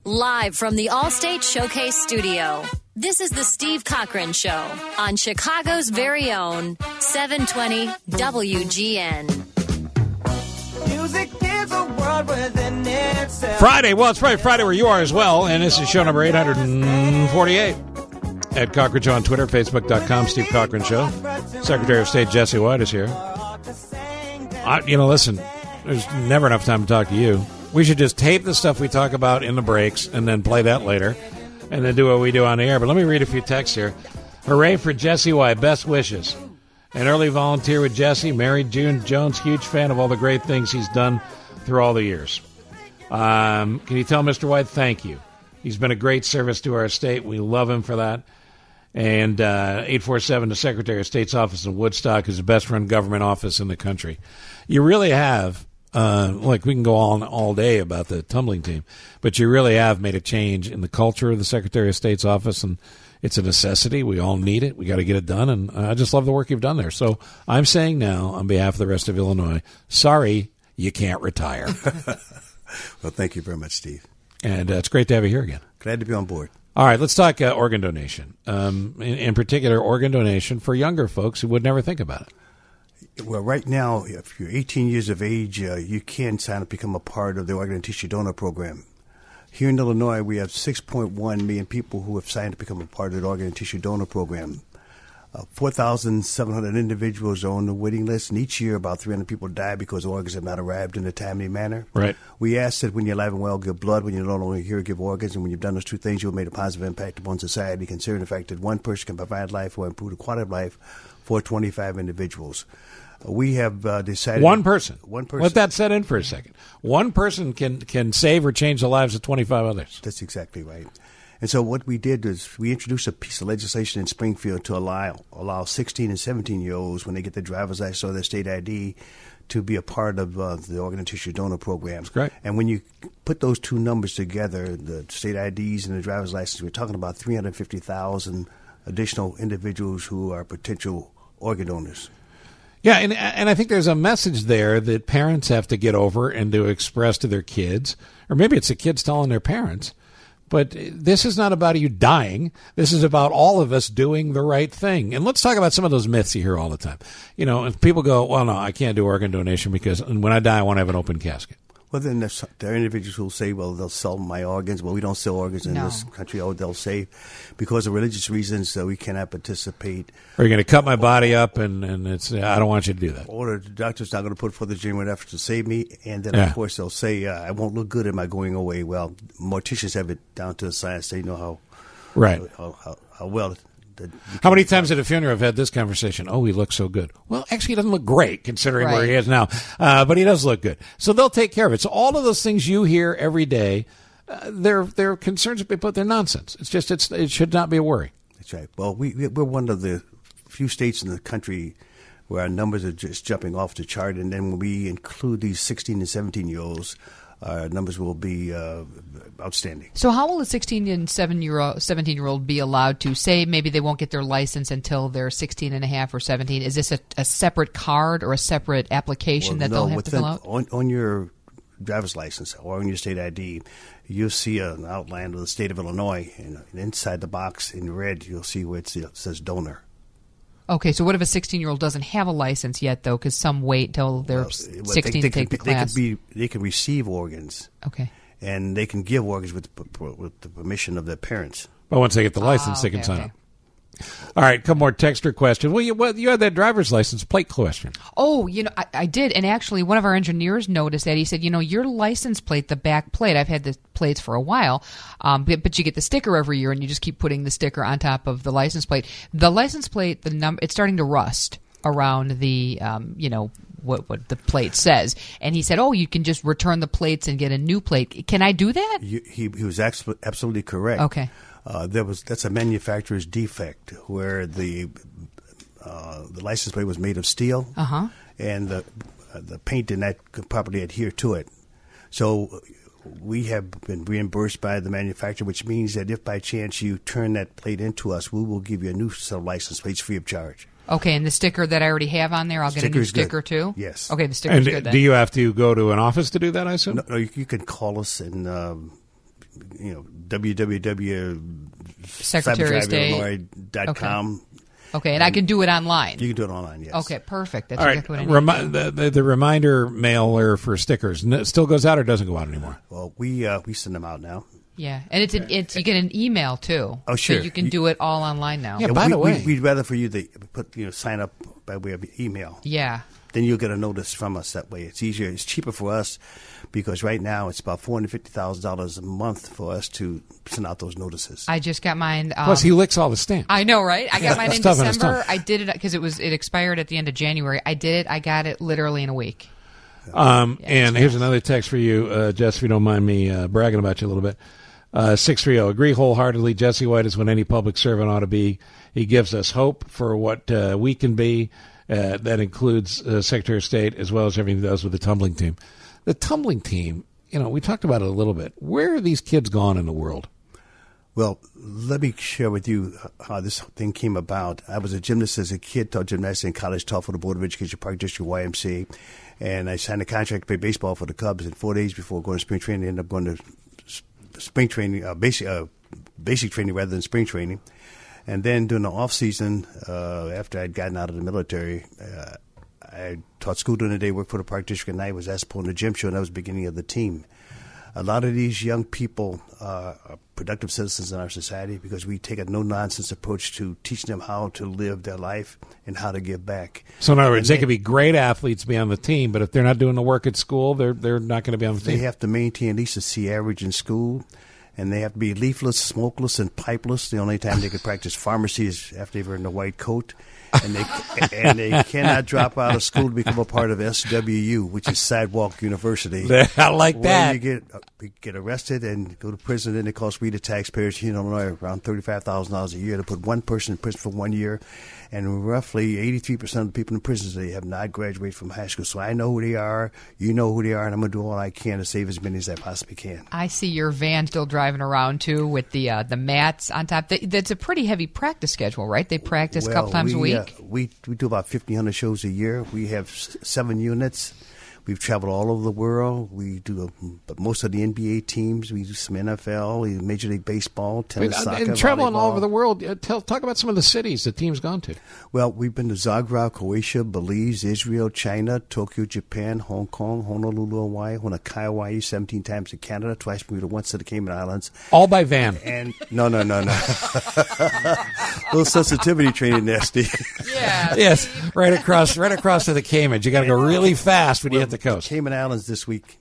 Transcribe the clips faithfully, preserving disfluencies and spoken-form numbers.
Live from the Allstate Showcase Studio, this is the Steve Cochran Show on Chicago's very own seven twenty W G N. Music is a world within itself. Friday, well, it's Friday, Friday where you are as well, and this is show number eight forty-eight. At Cochran Show on Twitter, Facebook dot com, Steve Cochran Show. Secretary of State Jesse White is here. I, you know, listen, there's never enough time to talk to you. We should just tape the stuff we talk about in the breaks and then play that later and then do what we do on the air. But let me read a few texts here. Hooray for Jesse White. Best wishes. An early volunteer with Jesse, married June Jones, huge fan of all the great things he's done through all the years. Um, can you tell Mister White thank you? He's been a great service to our state. We love him for that. And uh, eight four seven, the Secretary of State's office in Woodstock is the best-run government office in the country. You really have, uh, like we can go on all day about the tumbling team, but you really have made a change in the culture of the Secretary of State's office, and it's a necessity. We all need it. We got to get it done, and I just love the work you've done there. So I'm saying now, on behalf of the rest of Illinois, sorry, you can't retire. Well, thank you very much, Steve. And uh, it's great to have you here again. Glad to be on board. All right, let's talk uh, organ donation. Um, in, in particular, organ donation for younger folks who would never think about it. Well, right now, if you're eighteen years of age, uh, you can sign up to become a part of the organ and tissue donor program. Here in Illinois, we have six point one million people who have signed up to become a part of the organ and tissue donor program. Uh, four thousand seven hundred individuals are on the waiting list, and each year about three hundred people die because organs have not arrived in a timely manner. Right. We ask that when you're alive and well, give blood. When you're no longer here, give organs. And when you've done those two things, you'll have made a positive impact upon society, considering the fact that one person can provide life or improve the quality of life for twenty-five individuals. Uh, we have uh, decided... One person. One person. Let that set in for a second. One person can, can save or change the lives of twenty-five others. That's exactly right. And so what we did is we introduced a piece of legislation in Springfield to allow allow sixteen and seventeen-year-olds, when they get their driver's license or their state I D, to be a part of uh, the organ and tissue donor program. That's great. And when you put those two numbers together, the state I Ds and the driver's license, we're talking about three hundred fifty thousand additional individuals who are potential organ donors. Yeah, and and I think there's a message there that parents have to get over and to express to their kids, or maybe it's the kids telling their parents, but this is not about you dying. This is about all of us doing the right thing. And let's talk about some of those myths you hear all the time. You know, and people go, well, no, I can't do organ donation because when I die, I want to have an open casket. Well, then there's, there are individuals who will say, well, they'll sell my organs. Well, we don't sell organs in No. this country. Oh, they'll say, because of religious reasons, uh, we cannot participate. Or you're going to cut my body up, and, and it's I don't want you to do that. Or the doctor's not going to put forth a genuine effort to save me. And then, Yeah. of course, they'll say, uh, I won't look good. Am I going away? Well, morticians have it down to a science. They know how, Right. how, how, how well. The, How many times at a funeral have had this conversation? Oh, he looks so good. Well, actually, he doesn't look great considering where Right. he is now, uh, but he does look good. So they'll take care of it. So all of those things you hear every day, uh, they're they're concerns, but they're nonsense. It's just it's it should not be a worry. That's right. Well, we, we're one of the few states in the country where our numbers are just jumping off the chart, and then when we include these sixteen and seventeen-year-olds, our numbers will be uh, outstanding. So how will a sixteen and seventeen-year-old be allowed to say maybe they won't get their license until they're sixteen and a half or seventeen? Is this a, a separate card or a separate application Well, that no, they'll have within, to fill out? On, on your driver's license or on your state I D, you'll see an outline of the state of Illinois, and inside the box in red, you'll see where it says donor. Okay, so what if a sixteen-year-old doesn't have a license yet, though, because some wait till they're Well, sixteen they, they to take could, the they class? could be they can receive organs, Okay. and they can give organs with with the permission of their parents. But once they get the license, Ah, they can okay, sign okay. up. All right, couple more texter questions. Well, you well, you had that driver's license plate question. Oh, you know, I, I did. And actually, one of our engineers noticed that. He said, you know, your license plate, the back plate, I've had the plates for a while, um, but, but you get the sticker every year, and you just keep putting the sticker on top of the license plate. The license plate, the num- it's starting to rust around the, um, you know, what, what the plate says. And he said, oh, you can just return the plates and get a new plate. Can I do that? You, he, he was abso- absolutely correct. Okay. Uh, there was that's a manufacturer's defect where the uh, the license plate was made of steel, Uh-huh. and the uh, the paint did not properly adhere to it. So we have been reimbursed by the manufacturer, which means that if by chance you turn that plate into us, we will give you a new set of license plates free of charge. Okay, and the sticker that I already have on there, I'll get a new Sticker's good. sticker too? Yes. Okay, the sticker's And good then. do you have to go to an office to do that, I assume? No, no you, you can call us and um, you know, w w w dot Secretary of State dot com. Okay, and I can do it online. You can do it online, yes. Okay, perfect. That's All right. exactly what I need. Remi- the, the, the reminder mailer for stickers n- still goes out or doesn't go out anymore? Well, we uh, we send them out now. Yeah, and it's an, it's you get an email too. Oh, sure. So you can do it all online now. Yeah, by we, the way. we, we'd rather for you to put you know sign up by way of email. Yeah. Then you'll get a notice from us that way. It's easier. It's cheaper for us because right now it's about four hundred fifty thousand dollars a month for us to send out those notices. I just got mine. Um, Plus, he licks all the stamps. I know, right? I got mine in It's tough and it's December. tough. I did it because it was it expired at the end of January. I did it. I got it literally in a week. Um, Yeah, and it's here's fast. another text for you, uh, Jess, if you don't mind me uh, bragging about you a little bit. Uh, six three zero, agree wholeheartedly. Jesse White is what any public servant ought to be. He gives us hope for what uh, we can be. Uh, that includes uh, Secretary of State as well as everything he does with the tumbling team. The tumbling team, you know, we talked about it a little bit. Where are these kids gone in the world? Well, let me share with you how this thing came about. I was a gymnast as a kid, taught gymnastics in college, taught for the Board of Education, Park District, Y M C A, and I signed a contract to play baseball for the Cubs. And four days before going to spring training, I ended up going to s- spring training, uh, basic, uh, basic training rather than spring training. And then during the off season, uh, after I'd gotten out of the military, uh, I taught school during the day, worked for the Park District at night, was asked to pull in the gym show, and that was the beginning of the team. A lot of these young people uh, are productive citizens in our society because we take a no-nonsense approach to teaching them how to live their life and how to give back. So in other words, And they, they- could be great athletes, be on the team, but if they're not doing the work at school, they're they're not going to be on the They team. have to maintain at least a C average in school, and they have to be leafless, smokeless, and pipeless. The only time they can practice pharmacy is after they've earned a white coat. And they and they cannot drop out of school to become a part of S W U, which is Sidewalk University. I like where that. you get uh, get arrested and go to prison. Then it costs we the taxpayers here in Illinois around thirty-five thousand dollars a year to put one person in prison for one year, and roughly eighty-three percent of the people in prisons they have not graduated from high school. So I know who they are, you know who they are, and I'm going to do all I can to save as many as I possibly can. I see your van still driving around too with the uh, the mats on top. That, that's a pretty heavy practice schedule, right? They practice a couple times we, a uh, week. we we do about fifteen hundred shows a year. We have s- seven units. We've traveled all over the world. We do, a, but most of the N B A teams. We do some N F L, Major League Baseball, tennis, Wait, soccer, and traveling all volleyball. over the world, uh, tell, talk about some of the cities the team's gone to. Well, we've been to Zagreb, Croatia, Belize, Israel, China, Tokyo, Japan, Hong Kong, Honolulu, Hawaii, Honokai, Hawaii, seventeen times to Canada, twice Bermuda, once to the Cayman Islands. All by van. And no, no, no, no. little sensitivity training there, Steve. Yeah. Yes, right across, right across to the Caymans. You got to go really fast when you hit the coast. Cayman Islands this week.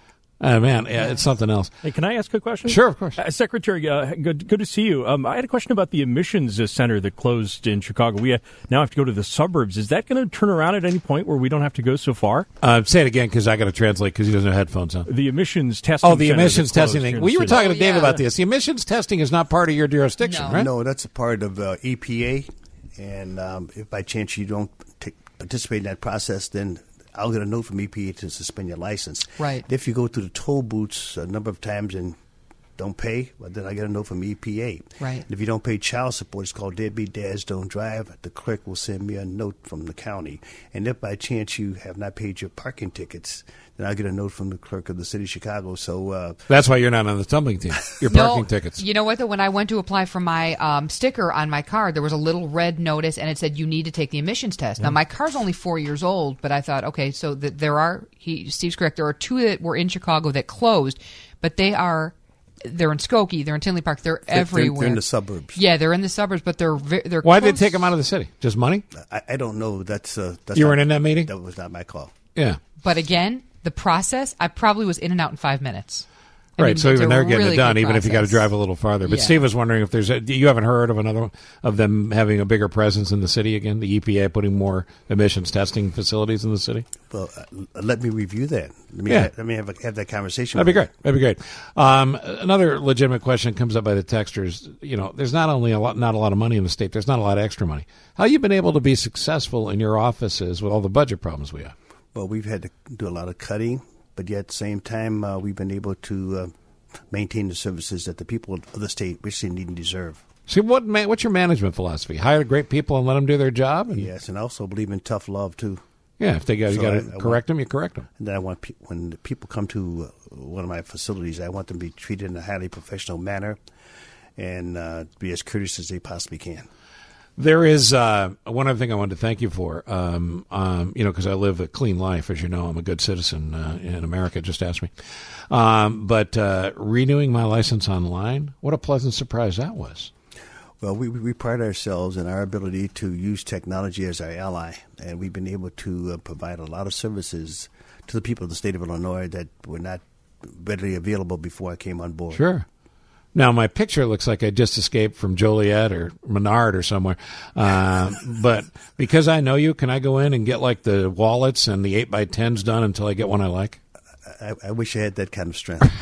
Oh man, yeah, it's something else. Hey, can I ask a question? Sure, of course. Uh, Secretary, uh, good, good to see you. Um, I had a question about the emissions uh, center that closed in Chicago. We uh, now have to go to the suburbs. Is that going to turn around at any point where we don't have to go so far? Uh, say it again because I got to translate because he doesn't have headphones on. The emissions testing. Oh, the center emissions that closed testing here thing. in Well, the you were city. talking to Oh, Dave yeah. about this. The emissions testing is not part of your jurisdiction, No. right? No, that's a part of uh, E P A, and um, if by chance you don't take, participate in that process, then I'll get a note from E P A to suspend your license. Right. If you go to the toll booths a number of times and don't pay, well, then I get a note from E P A. Right. If you don't pay child support, it's called Deadbeat Dads Don't Drive. The clerk will send me a note from the county. And if by chance you have not paid your parking tickets, then I'll get a note from the clerk of the city of Chicago. So uh, That's why you're not on the tumbling team. Your No, parking tickets. You know what, though? When I went to apply for my um, sticker on my car, there was a little red notice, and it said, you need to take the emissions test. Now, my car's only four years old, but I thought, okay, so th- there are, he, Steve's correct, there are two that were in Chicago that closed, but they are, they're in Skokie, they're in Tinley Park, they're, they're- everywhere. they're in the suburbs. Yeah, they're in the suburbs, but they're ve- they're Why did they close. take them out of the city? Just money? I, I don't know. That's, uh, that's You not- weren't in that meeting? That was not my call. Yeah. But again, the process, I probably was in and out in five minutes. I Right, mean, so it's even a they're getting really it done, good even if you got to process. drive a little farther. But Yeah. Steve was wondering if there's a, you haven't heard of another one of them having a bigger presence in the city again, the E P A putting more emissions testing facilities in the city? Well, uh, let me review that. Let me, Yeah. let me have, a, have that conversation. That'd be with great. That'd be great. Um, another legitimate question comes up by the texters. You know, there's not only a lot, not a lot of money in the state. There's not a lot of extra money. How you been able to be successful in your offices with all the budget problems we have? Well, we've had to do a lot of cutting, but yet at the same time, uh, we've been able to uh, maintain the services that the people of the state richly need and deserve. See, what man, what's your management philosophy? Hire great people and let them do their job. And, Yes, and I also believe in tough love, too. Yeah, if they got, So you got I- to I correct want- them, you correct them. And then I want pe- when the people come to uh, one of my facilities, I want them to be treated in a highly professional manner and uh, be as courteous as they possibly can. There is uh, one other thing I wanted to thank you for. Um, um, you know, because I live a clean life, as you know, I'm a good citizen uh, in America. Just ask me. Um, but uh, renewing my license online, what a pleasant surprise that was. Well, we, we pride ourselves in our ability to use technology as our ally, and we've been able to uh, provide a lot of services to the people of the state of Illinois that were not readily available before I came on board. Sure. Now, my picture looks like I just escaped from Joliet or Menard or somewhere. Uh, but because I know you, can I go in and get like the wallets and the eight by tens done until I get one I like? I, I wish I had that kind of strength.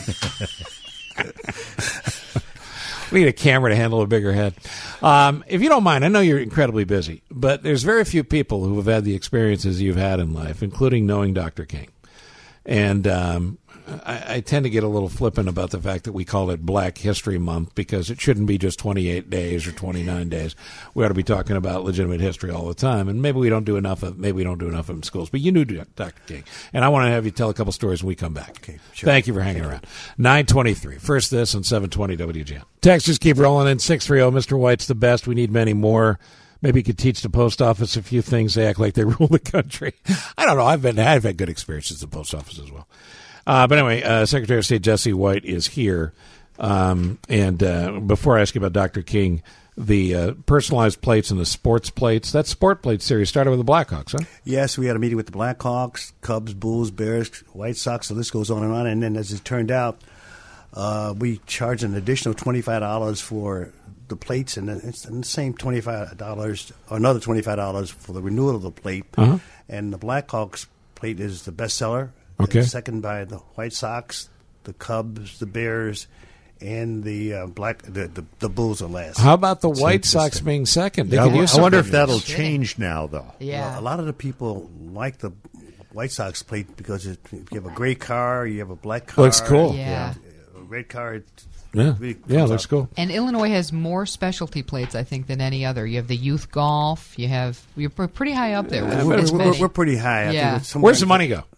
We need a camera to handle a bigger head. Um, if you don't mind, I know you're incredibly busy, but there's very few people who have had the experiences you've had in life, including knowing Doctor King. And um, I, I tend to get a little flippant about the fact that we call it Black History Month because it shouldn't be just twenty-eight days or twenty-nine days. We ought to be talking about legitimate history all the time, and maybe we don't do enough of maybe we don't do enough of it in schools. But you knew Doctor King, and I want to have you tell a couple stories when we come back. Okay, sure. Thank you for hanging around. nine twenty-three. First this on seven twenty W G N. Texts keep rolling in. six three zero. Mister White's the best. We need many more. Maybe you could teach the post office a few things. They act like they rule the country. I don't know. I've been I've had good experiences at the post office as well. Uh, but anyway, uh, Secretary of State Jesse White is here. Um, and uh, before I ask you about Doctor King, the uh, personalized plates and the sports plates, that sport plate series started with the Blackhawks, huh? Yes, we had a meeting with the Blackhawks, Cubs, Bulls, Bears, White Sox. The list goes on and on. And then, as it turned out, uh, we charged an additional twenty-five dollars for the plates, and it's the same twenty-five dollars, or another twenty-five dollars for the renewal of the plate. Uh-huh. And the Blackhawks plate is the bestseller. Okay. Second by the White Sox, the Cubs, the Bears, and the uh, black the, the the Bulls are last. How about the White Sox being second? They I, could w- use I some wonder good if that'll news. change now, though. Yeah. Well, a lot of the people like the White Sox plate because it, if you have a gray car, you have a black car. Looks cool. Yeah. A red car. It Yeah, really yeah, comes looks out. cool. And Illinois has more specialty plates, I think, than any other. You have the youth golf. You have you're pr- pretty high up there. With We're, as we're, many. we're pretty high. I Yeah. think it's somewhere Where's the money go?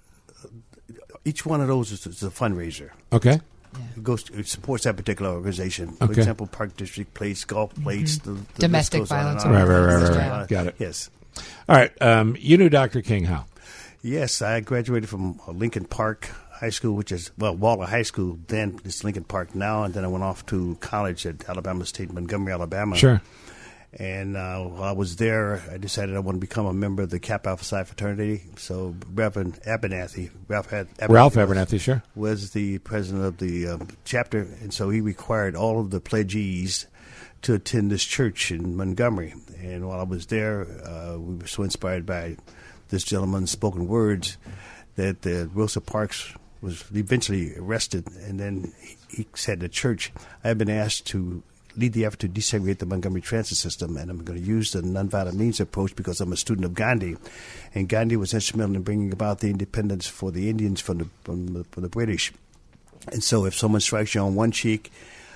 Each one of those is, is a fundraiser. Okay. It goes. To, it supports that particular organization. For Okay. example, Park District plates, golf plates, the, the list Domestic goes on violence and on. Right, right, right, right, right. Uh, Got it. Yes. All right. Um, you knew Doctor King how? Yes, I graduated from Lincoln Park High School, which is, well, Waller High School, then it's Lincoln Park now, and then I went off to college at Alabama State, Montgomery, Alabama. Sure. And uh, while I was there, I decided I want to become a member of the Kappa Alpha Psi fraternity. So Reverend Abernathy, Ralph, Abernathy Ralph was- Abernathy, sure. was the president of the um, chapter, and so he required all of the pledgees to attend this church in Montgomery. And while I was there, uh, we were so inspired by this gentleman's spoken words that uh, Rosa Parks was eventually arrested, and then he, he said to the church, I have been asked to lead the effort to desegregate the Montgomery transit system, and I'm going to use the nonviolent means approach because I'm a student of Gandhi, and Gandhi was instrumental in bringing about the independence for the Indians from the from the, from the British. And so, if someone strikes you on one cheek,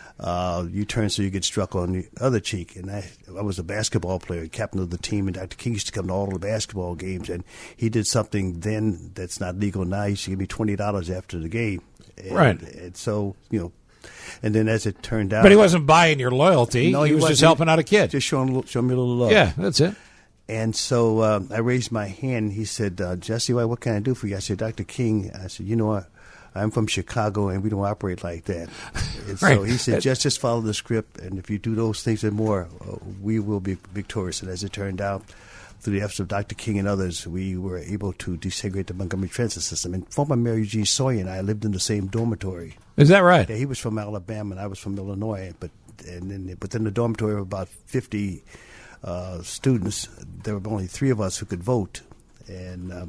uh, you turn so you get struck on the other cheek. And I, I was a basketball player, captain of the team, and Doctor King used to come to all the basketball games, and he did something then that's not legal now. He used to give me twenty dollars after the game, and, Right. And so, you know. And then, as it turned out, But he wasn't buying your loyalty. No, he, he was just wasn't. helping out a kid. just showing a little, showing me a little love. Yeah, that's it. And so uh, I raised my hand. He said, uh, Jesse, White, what can I do for you? I said, Doctor King. I said, you know what? I'm from Chicago, and we don't operate like that. And so Right. he said, just just follow the script, and if you do those things and more, uh, we will be victorious. And as it turned out, through the efforts of Doctor King and others, we were able to desegregate the Montgomery transit system. And former Mayor Eugene Sawyer and I lived in the same dormitory. Is that right? Yeah, he was from Alabama, and I was from Illinois. But and then within the dormitory of about fifty uh, students, there were only three of us who could vote, and um,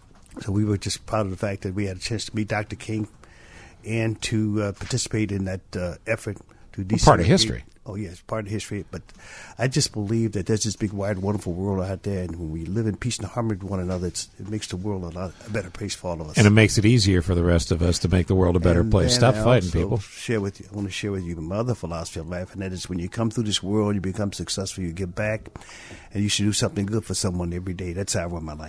so we were just proud of the fact that we had a chance to meet Doctor King and to uh, participate in that uh, effort to desegregate. part of history. Oh yes, part of history. But I just believe that there's this big, wide, wonderful world out there, and when we live in peace and harmony with one another, it's, it makes the world a lot a better place for all of us. And it makes it easier for the rest of us to make the world a better And place. then Stop I fighting, also people. Share with you. I want to share with you my other philosophy of life, and that is when you come through this world, you become successful, you give back, and you should do something good for someone every day. That's how I run my life.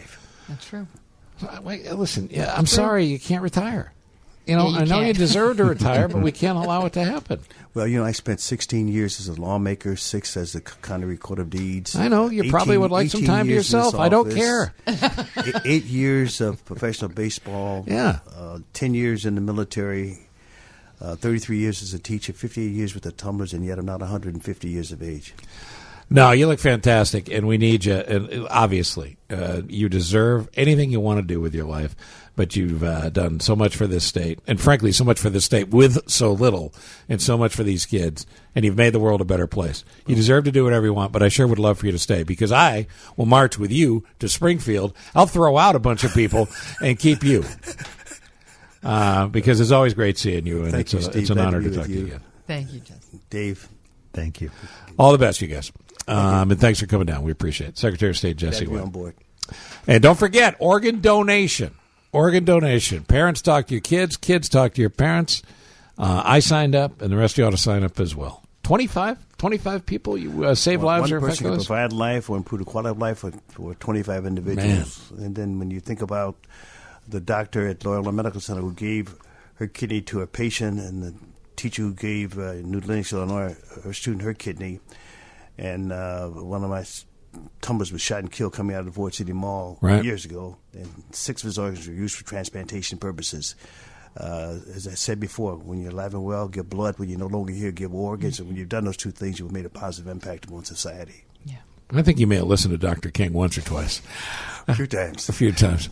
That's true. Wait, listen, yeah, I'm sorry you can't retire. You know, Yeah, you I know can't. you deserve to retire, but we can't allow it to happen. Well, you know, I spent sixteen years as a lawmaker, six as the Connery Record of Deeds. I know. You probably would like some eighteen time to years in this yourself. I don't office, care. eight, eight years of professional baseball. Yeah. Uh, ten years in the military. Uh, thirty-three years as a teacher. fifty-eight years with the Tumblers, and yet I'm not one hundred fifty years of age. No, you look fantastic, and we need you. And obviously, uh, you deserve anything you want to do with your life, but you've uh, done so much for this state, and frankly, so much for this state with so little, and so much for these kids, and you've made the world a better place. You deserve to do whatever you want, but I sure would love for you to stay, because I will march with you to Springfield. I'll throw out a bunch of people and keep you, uh, because it's always great seeing you, and Thank it's, you, a, Steve. it's an Glad to honor be to with talk to you you. again. Thank you, Justin. Dave, Thank you. All the best, you guys. Um, and thanks for coming down. We appreciate it. Secretary of State glad Jesse to be on Webb. board. And don't forget, organ donation. Organ donation. Parents talk to your kids. Kids talk to your parents. Uh, I signed up, and the rest of you ought to sign up as well. twenty-five? twenty-five people you uh, save One, lives one or person can affect lives? provide life or improve the quality of life for, for twenty-five individuals. And then when you think about the doctor at Loyola Medical Center who gave her kidney to a patient, and the teacher who gave uh, in New Lenox, Illinois, her student her kidney, and uh, one of my s- tumblers was shot and killed coming out of the Ford City Mall Right. years ago, and six of his organs were used for transplantation purposes. Uh, as I said before, when you're alive and well, give blood. When you're no longer here, give organs. And when you've done those two things, you've made a positive impact upon society. Yeah. I think you may have listened to Doctor King once or twice. A few times. A few times.